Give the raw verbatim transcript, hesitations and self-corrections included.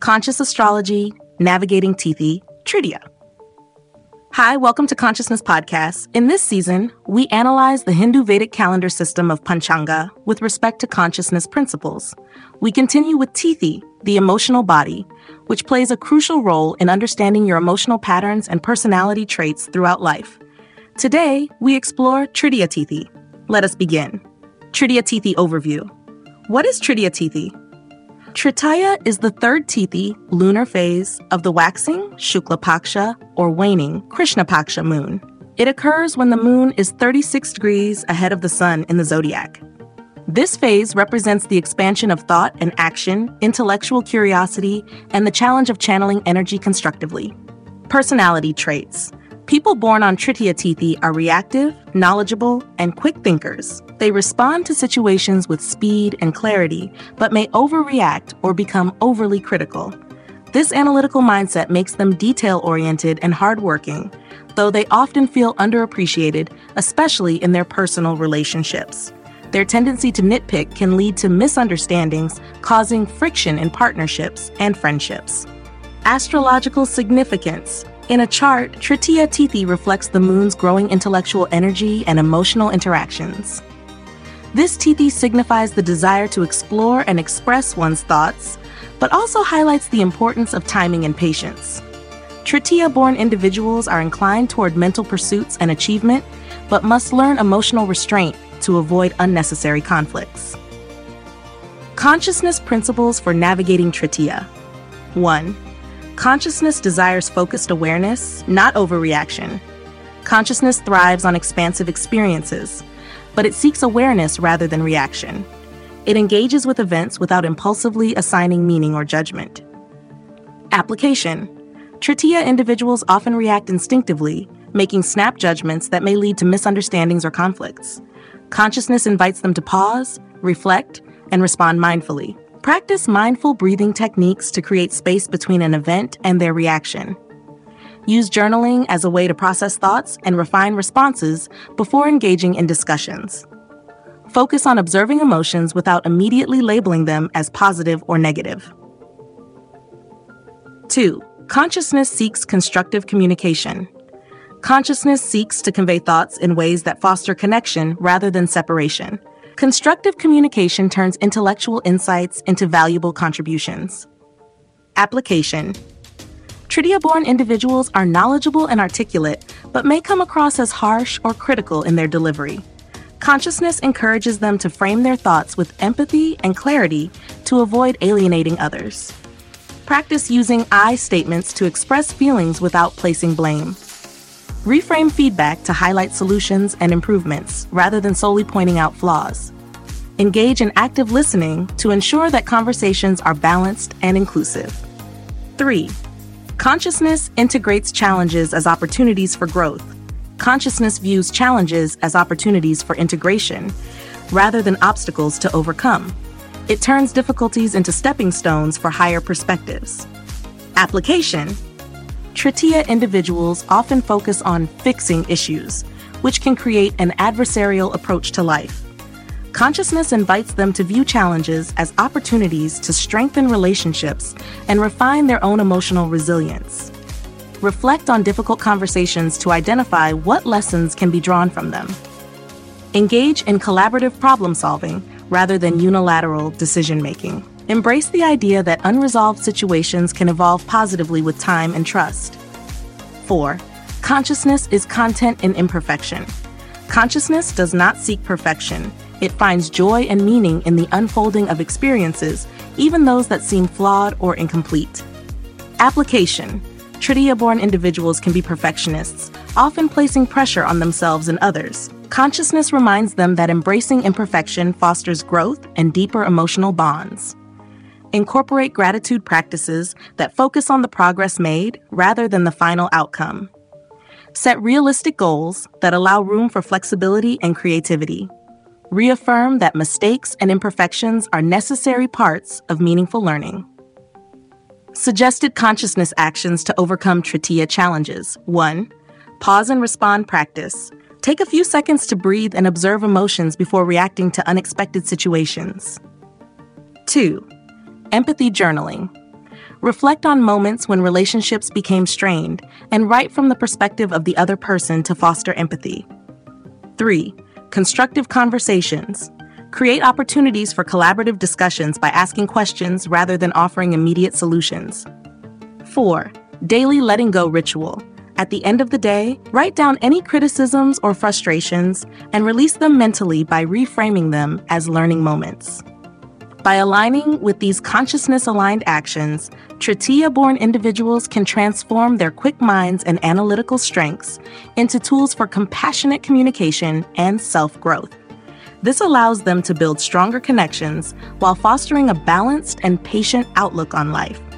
Conscious Astrology, Navigating Tithi, Tritiya. Hi, welcome to Consciousness Podcast. In this season, we analyze the Hindu Vedic calendar system of Panchanga with respect to consciousness principles. We continue with Tithi, the emotional body, which plays a crucial role in understanding your emotional patterns and personality traits throughout life. Today, we explore Tritiya Tithi. Let us begin. Tritiya Tithi Overview. What is Tritiya Tithi? Tritiya is the third Tithi, lunar phase, of the waxing, Shukla Paksha, or waning, Krishna Paksha moon. It occurs when the moon is thirty-six degrees ahead of the sun in the zodiac. This phase represents the expansion of thought and action, intellectual curiosity, and the challenge of channeling energy constructively. Personality traits. People born on Tritiya Tithi are reactive, knowledgeable, and quick thinkers. They respond to situations with speed and clarity, but may overreact or become overly critical. This analytical mindset makes them detail-oriented and hardworking, though they often feel underappreciated, especially in their personal relationships. Their tendency to nitpick can lead to misunderstandings, causing friction in partnerships and friendships. Astrological significance. In a chart, Tritiya Tithi reflects the moon's growing intellectual energy and emotional interactions. This Tithi signifies the desire to explore and express one's thoughts, but also highlights the importance of timing and patience. Tritiya-born individuals are inclined toward mental pursuits and achievement, but must learn emotional restraint to avoid unnecessary conflicts. Consciousness principles for navigating Tritiya. one. Consciousness desires focused awareness, not overreaction. Consciousness thrives on expansive experiences, but it seeks awareness rather than reaction. It engages with events without impulsively assigning meaning or judgment. Application. Tritiya individuals often react instinctively, making snap judgments that may lead to misunderstandings or conflicts. Consciousness invites them to pause, reflect, and respond mindfully. Practice mindful breathing techniques to create space between an event and their reaction. Use journaling as a way to process thoughts and refine responses before engaging in discussions. Focus on observing emotions without immediately labeling them as positive or negative. two. Consciousness seeks constructive communication. Consciousness seeks to convey thoughts in ways that foster connection rather than separation. Constructive communication turns intellectual insights into valuable contributions. Application. Tritiya-born individuals are knowledgeable and articulate, but may come across as harsh or critical in their delivery. Consciousness encourages them to frame their thoughts with empathy and clarity to avoid alienating others. Practice using I statements to express feelings without placing blame. Reframe feedback to highlight solutions and improvements rather than solely pointing out flaws. Engage in active listening to ensure that conversations are balanced and inclusive. three. Consciousness integrates challenges as opportunities for growth. Consciousness views challenges as opportunities for integration rather than obstacles to overcome. It turns difficulties into stepping stones for higher perspectives. Application. Tritiya individuals often focus on fixing issues, which can create an adversarial approach to life. Consciousness invites them to view challenges as opportunities to strengthen relationships and refine their own emotional resilience. Reflect on difficult conversations to identify what lessons can be drawn from them. Engage in collaborative problem-solving rather than unilateral decision-making. Embrace the idea that unresolved situations can evolve positively with time and trust. four. Consciousness is content in imperfection. Consciousness does not seek perfection. It finds joy and meaning in the unfolding of experiences, even those that seem flawed or incomplete. Application. Tritiya-born individuals can be perfectionists, often placing pressure on themselves and others. Consciousness reminds them that embracing imperfection fosters growth and deeper emotional bonds. Incorporate gratitude practices that focus on the progress made rather than the final outcome. Set realistic goals that allow room for flexibility and creativity. Reaffirm that mistakes and imperfections are necessary parts of meaningful learning. Suggested consciousness actions to overcome Tritiya challenges. one. Pause and respond practice. Take a few seconds to breathe and observe emotions before reacting to unexpected situations. two. Empathy journaling. Reflect on moments when relationships became strained and write from the perspective of the other person to foster empathy. Three, constructive conversations. Create opportunities for collaborative discussions by asking questions rather than offering immediate solutions. Four, daily letting go ritual. At the end of the day, write down any criticisms or frustrations and release them mentally by reframing them as learning moments. By aligning with these consciousness-aligned actions, Tritya-born individuals can transform their quick minds and analytical strengths into tools for compassionate communication and self-growth. This allows them to build stronger connections while fostering a balanced and patient outlook on life.